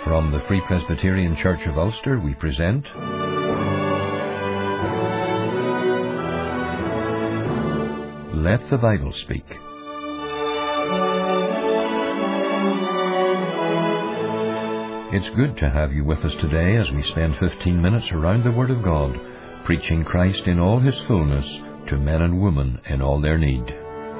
From the Free Presbyterian Church of Ulster, we present Let the Bible Speak. It's good to have you with us today as we spend 15 minutes around the Word of God, preaching Christ in all His fullness to men and women in all their need.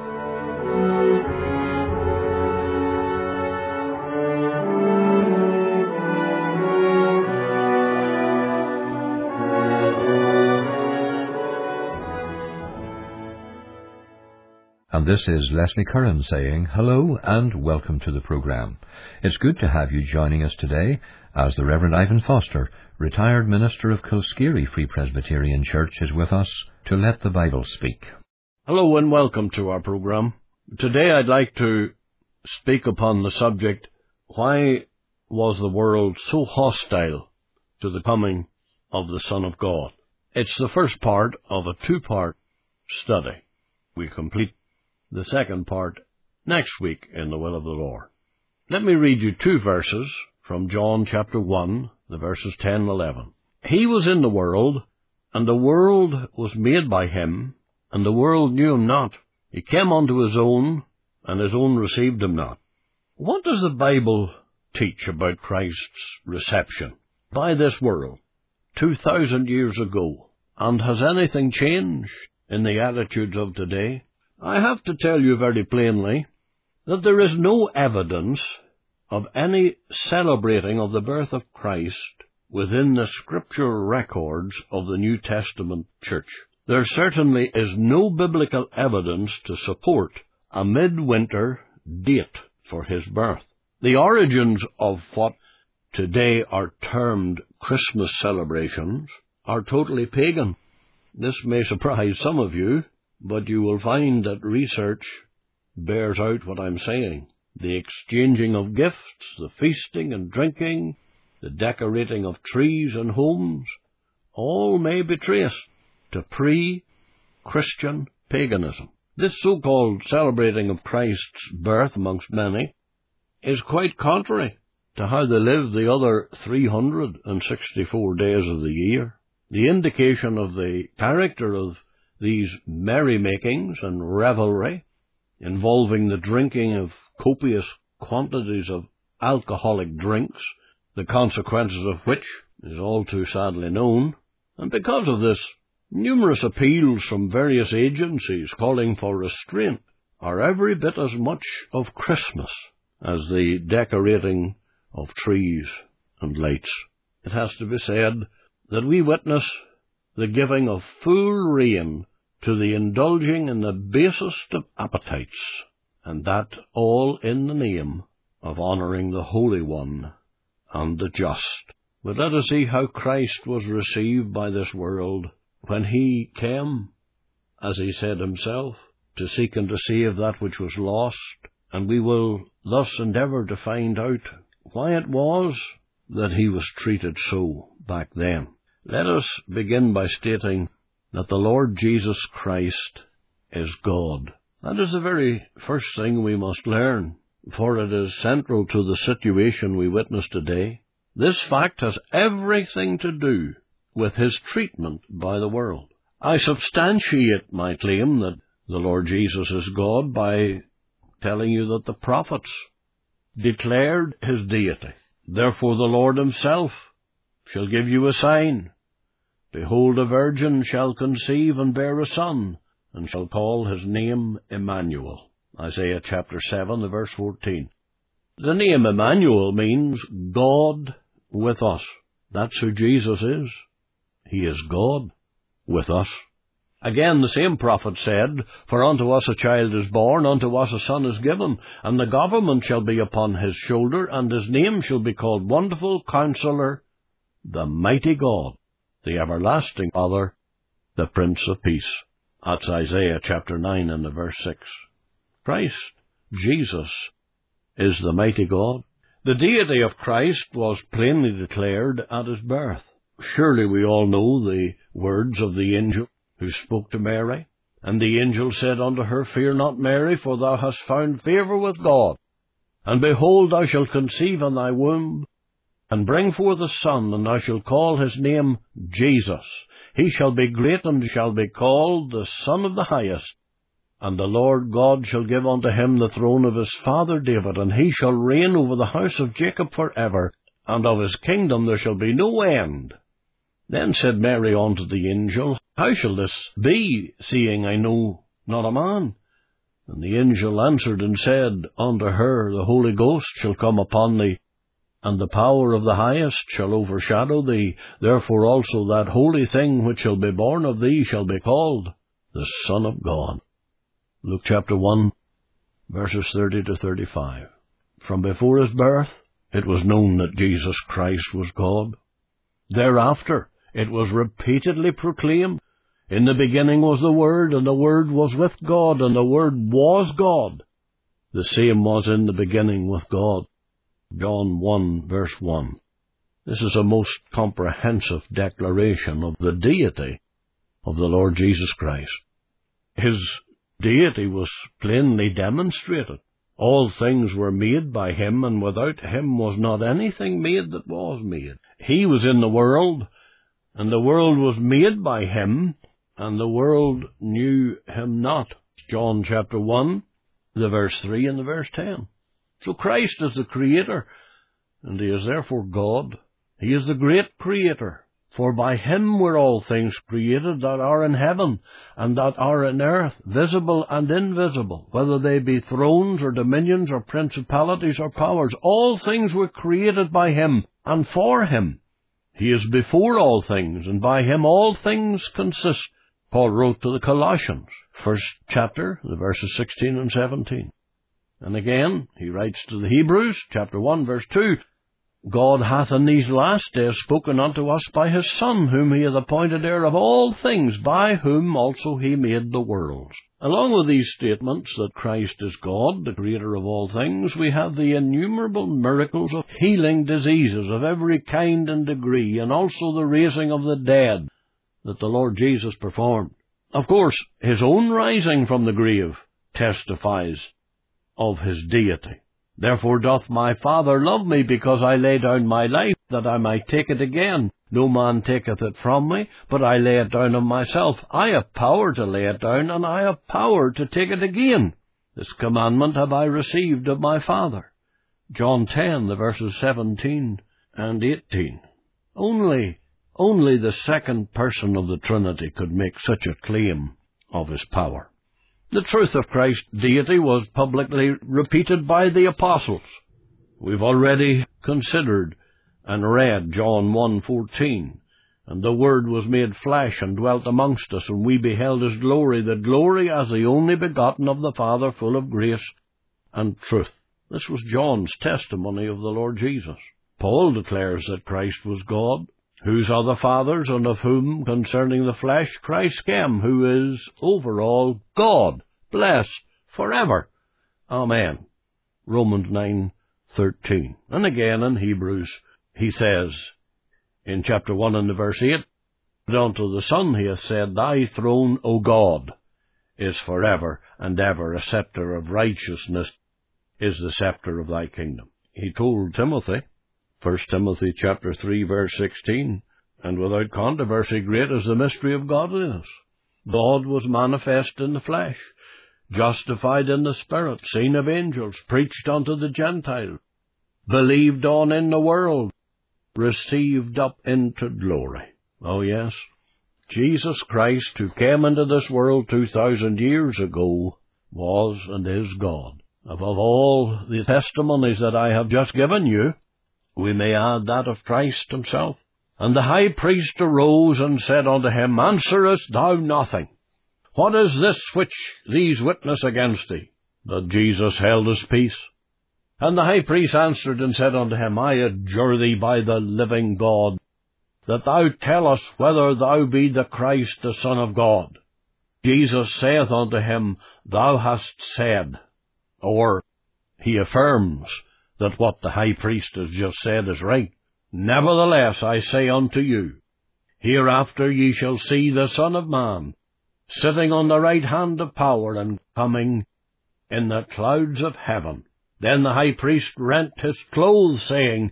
And this is Leslie Curran saying hello and welcome to the programme. It's good to have you joining us today as the Reverend Ivan Foster, retired minister of Kilskeary Free Presbyterian Church, is with us to Let the Bible Speak. Hello and welcome to our programme. Today I'd like to speak upon the subject, why was the world so hostile to the coming of the Son of God? It's the first part of a two-part study. We complete the second part next week in the will of the Lord. Let me read you two verses from John chapter 1, the verses 10 and 11. He was in the world, and the world was made by him, and the world knew him not. He came unto his own, and his own received him not. What does the Bible teach about Christ's reception by this world 2,000 years ago? And has anything changed in the attitudes of today? I have to tell you very plainly that there is no evidence of any celebrating of the birth of Christ within the scriptural records of the New Testament church. There certainly is no biblical evidence to support a midwinter date for his birth. The origins of what today are termed Christmas celebrations are totally pagan. This may surprise some of you, but you will find that research bears out what I'm saying. The exchanging of gifts, the feasting and drinking, the decorating of trees and homes, all may be traced to pre-Christian paganism. This so-called celebrating of Christ's birth amongst many is quite contrary to how they lived the other 364 days of the year. The indication of the character of these merrymakings and revelry, involving the drinking of copious quantities of alcoholic drinks, the consequences of which is all too sadly known, and because of this, numerous appeals from various agencies calling for restraint are every bit as much of Christmas as the decorating of trees and lights. It has to be said that we witness the giving of full rein to the indulging in the basest of appetites, and that all in the name of honouring the Holy One and the Just. But let us see how Christ was received by this world when he came, as he said himself, to seek and to save that which was lost, and we will thus endeavour to find out why it was that he was treated so back then. Let us begin by stating that the Lord Jesus Christ is God. That is the very first thing we must learn, for it is central to the situation we witness today. This fact has everything to do with his treatment by the world. I substantiate my claim that the Lord Jesus is God by telling you that the prophets declared his deity. Therefore the Lord himself shall give you a sign. Behold, a virgin shall conceive and bear a son, and shall call his name Emmanuel. Isaiah chapter 7, verse 14. The name Emmanuel means God with us. That's who Jesus is. He is God with us. Again, the same prophet said, For unto us a child is born, unto us a son is given, and the government shall be upon his shoulder, and his name shall be called Wonderful Counselor, the Mighty God, the Everlasting Father, the Prince of Peace. That's Isaiah chapter 9 and verse 6. Christ, Jesus, is the mighty God. The deity of Christ was plainly declared at his birth. Surely we all know the words of the angel who spoke to Mary. And the angel said unto her, Fear not, Mary, for thou hast found favour with God. And behold, thou shalt conceive in thy womb, and bring forth a son, and thou shalt call his name Jesus. He shall be great, and shall be called the Son of the Highest. And the Lord God shall give unto him the throne of his father David, and he shall reign over the house of Jacob for ever, and of his kingdom there shall be no end. Then said Mary unto the angel, How shall this be, seeing I know not a man? And the angel answered and said unto her, The Holy Ghost shall come upon thee, and the power of the Highest shall overshadow thee. Therefore also that holy thing which shall be born of thee shall be called the Son of God. Luke chapter 1, verses 30 to 35. From before his birth, it was known that Jesus Christ was God. Thereafter, it was repeatedly proclaimed, In the beginning was the Word, and the Word was with God, and the Word was God. The same was in the beginning with God. John 1, verse 1. This is a most comprehensive declaration of the deity of the Lord Jesus Christ. His deity was plainly demonstrated. All things were made by him, and without him was not anything made that was made. He was in the world, and the world was made by him, and the world knew him not. John chapter 1, the verse 3 and the verse 10. So Christ is the Creator, and he is therefore God. He is the great Creator. For by him were all things created that are in heaven and that are in earth, visible and invisible, whether they be thrones or dominions or principalities or powers. All things were created by him and for him. He is before all things, and by him all things consist. Paul wrote to the Colossians, 1st chapter, the verses 16 and 17. And again, he writes to the Hebrews, chapter 1, verse 2, God hath in these last days spoken unto us by his Son, whom he hath appointed heir of all things, by whom also he made the worlds. Along with these statements that Christ is God, the Creator of all things, we have the innumerable miracles of healing diseases of every kind and degree, and also the raising of the dead that the Lord Jesus performed. Of course, his own rising from the grave testifies of his deity. Therefore doth my Father love me, because I lay down my life, that I might take it again. No man taketh it from me, but I lay it down of myself. I have power to lay it down, and I have power to take it again. This commandment have I received of my Father. John 10, the verses 17 and 18. Only the second person of the Trinity could make such a claim of his power. The truth of Christ's deity was publicly repeated by the apostles. We've already considered and read John 1:14, and the Word was made flesh and dwelt amongst us, and we beheld his glory, the glory as the only begotten of the Father, full of grace and truth. This was John's testimony of the Lord Jesus. Paul declares that Christ was God, whose are the fathers, and of whom, concerning the flesh, Christ came, who is over all God, blessed forever. Amen. Romans 9:13. And again in Hebrews, he says, in chapter 1 and the verse 8, But unto the Son he hath said, Thy throne, O God, is forever and ever. A scepter of righteousness is the scepter of thy kingdom. He told Timothy, 1 Timothy chapter 3, verse 16, And without controversy great is the mystery of godliness. God was manifest in the flesh, justified in the Spirit, seen of angels, preached unto the Gentiles, believed on in the world, received up into glory. Oh yes, Jesus Christ, who came into this world 2,000 years ago, was and is God. Above all the testimonies that I have just given you, we may add that of Christ himself. And the high priest arose and said unto him, Answerest thou nothing? What is this which these witness against thee? But Jesus held his peace. And the high priest answered and said unto him, I adjure thee by the living God, that thou tell us whether thou be the Christ, the Son of God. Jesus saith unto him, Thou hast said. Or he affirms that what the high priest has just said is right. Nevertheless, I say unto you, hereafter ye shall see the Son of Man sitting on the right hand of power and coming in the clouds of heaven. Then the high priest rent his clothes, saying,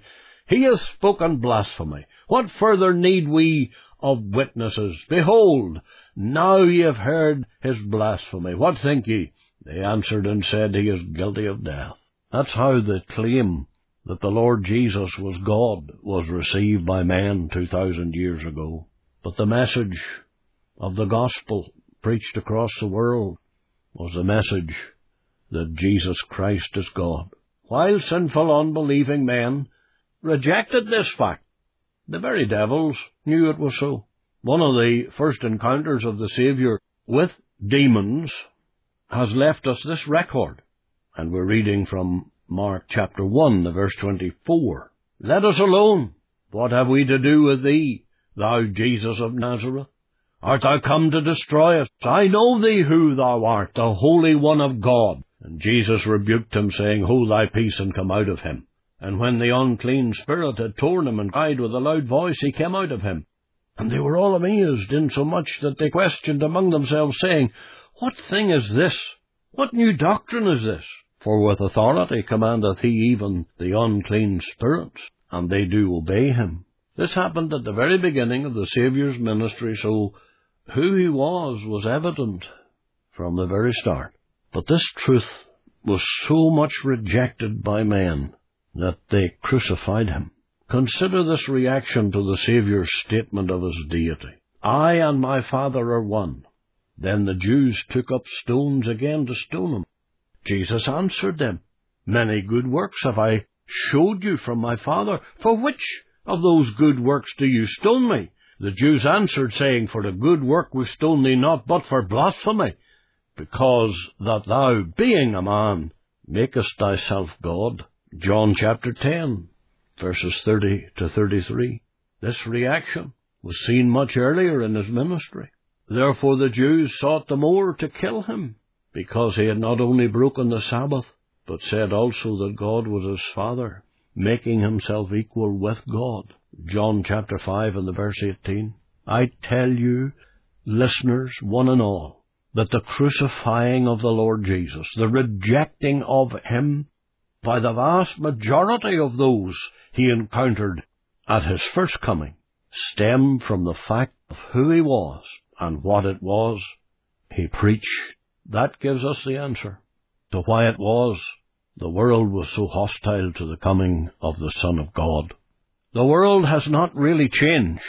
He has spoken blasphemy. What further need we of witnesses? Behold, now ye have heard his blasphemy. What think ye? They answered and said, He is guilty of death. That's how the claim that the Lord Jesus was God was received by men 2,000 years ago. But the message of the gospel preached across the world was the message that Jesus Christ is God. While sinful, unbelieving men rejected this fact, the very devils knew it was so. One of the first encounters of the Saviour with demons has left us this record, and we're reading from Mark chapter 1, verse 24. Let us alone. What have we to do with thee, thou Jesus of Nazareth? Art thou come to destroy us? I know thee who thou art, the Holy One of God. And Jesus rebuked him, saying, Hold thy peace, and come out of him. And when the unclean spirit had torn him and cried with a loud voice, he came out of him. And they were all amazed, insomuch that they questioned among themselves, saying, What thing is this? What new doctrine is this? For with authority commandeth he even the unclean spirits, and they do obey him. This happened at the very beginning of the Saviour's ministry, so who he was evident from the very start. But this truth was so much rejected by men that they crucified him. Consider this reaction to the Saviour's statement of his deity. I and my Father are one. Then the Jews took up stones again to stone him. Jesus answered them, Many good works have I showed you from my Father. For which of those good works do you stone me? The Jews answered, saying, For the good work we stone thee not, but for blasphemy, because that thou, being a man, makest thyself God. John chapter 10, verses 30 to 33. This reaction was seen much earlier in his ministry. Therefore the Jews sought the more to kill him, because he had not only broken the Sabbath, but said also that God was his Father, making himself equal with God. John chapter 5 and the verse 18. I tell you, listeners, one and all, that the crucifying of the Lord Jesus, the rejecting of him by the vast majority of those he encountered at his first coming, stemmed from the fact of who he was and what it was he preached. That gives us the answer to why it was the world was so hostile to the coming of the Son of God. The world has not really changed,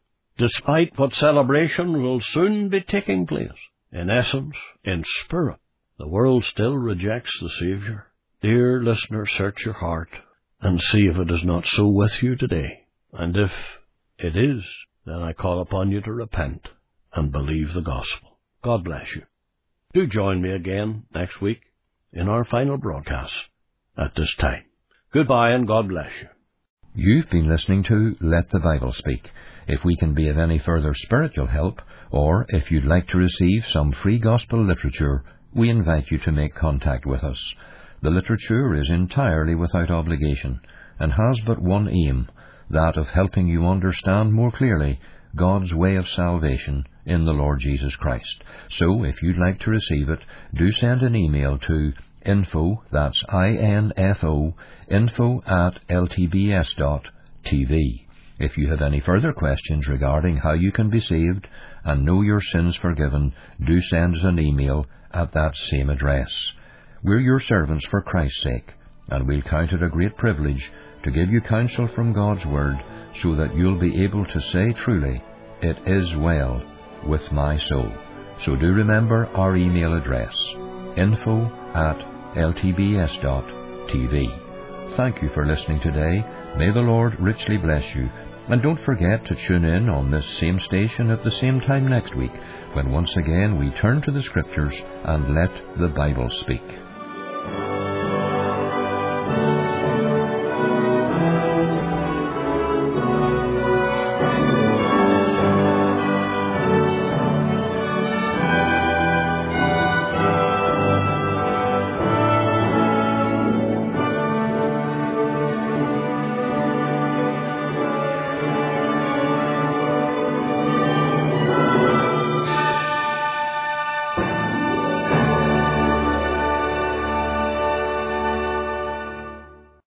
despite what celebration will soon be taking place. In essence, in spirit, the world still rejects the Saviour. Dear listener, search your heart and see if it is not so with you today. And if it is, then I call upon you to repent and believe the gospel. God bless you. Do join me again next week in our final broadcast at this time. Goodbye and God bless you. You've been listening to Let the Bible Speak. If we can be of any further spiritual help, or if you'd like to receive some free gospel literature, we invite you to make contact with us. The literature is entirely without obligation and has but one aim, that of helping you understand more clearly God's way of salvation in the Lord Jesus Christ. So, if you'd like to receive it, do send an email to info, that's I-N-F-O, info@ltbs.tv. If you have any further questions regarding how you can be saved and know your sins forgiven, do send us an email at that same address. We're your servants for Christ's sake, and we'll count it a great privilege to give you counsel from God's Word, so that you'll be able to say truly, It is well with my soul. So do remember our email address, info@ltbs.tv. Thank you for listening today. May the Lord richly bless you. And don't forget to tune in on this same station at the same time next week, when once again we turn to the Scriptures and let the Bible speak.